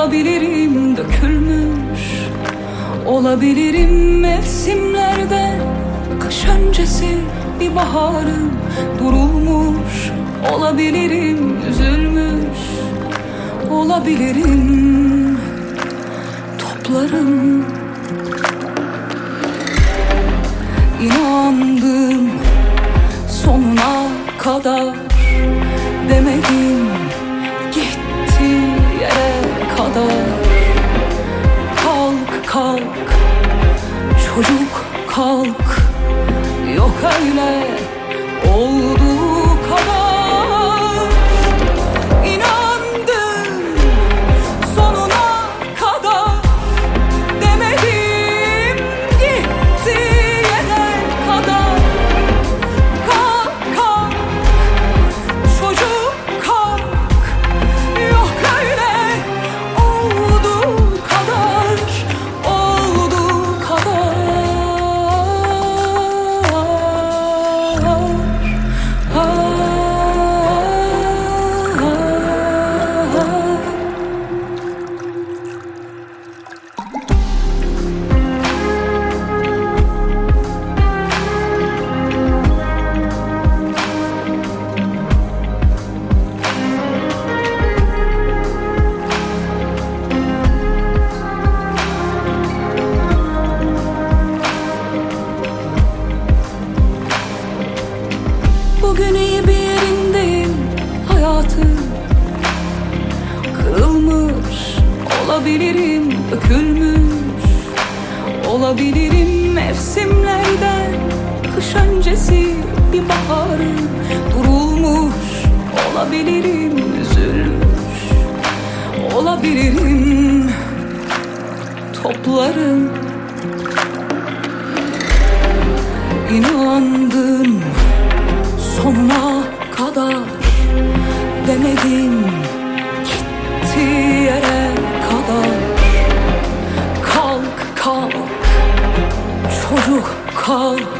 Olabilirim dökülmüş, olabilirim mevsimlerde. Kış öncesi bir baharım durulmuş. Olabilirim üzülmüş, olabilirim toplarım. İnandım sonuna kadar, demedim gitti yere kadar. Kalk kalk çocuk kalk, yok öyle olduğu kadar. İnandım sonuna kadar, demedim gitti yere kadar. Kalk kalk çocuk kalk, yok öyle olduğu kadar, olduğu kadar. Bugün iyi bir yerindeyim hayatım. Kırılmış olabilirim, dökülmüş olabilirim mevsimlerden. Kış öncesi bir baharım durulmuş. Olabilirim üzülmüş, olabilirim toplarım. İnandım sonuna kadar, demedim gitti yere kadar. Kalk kalk çocuk kalk,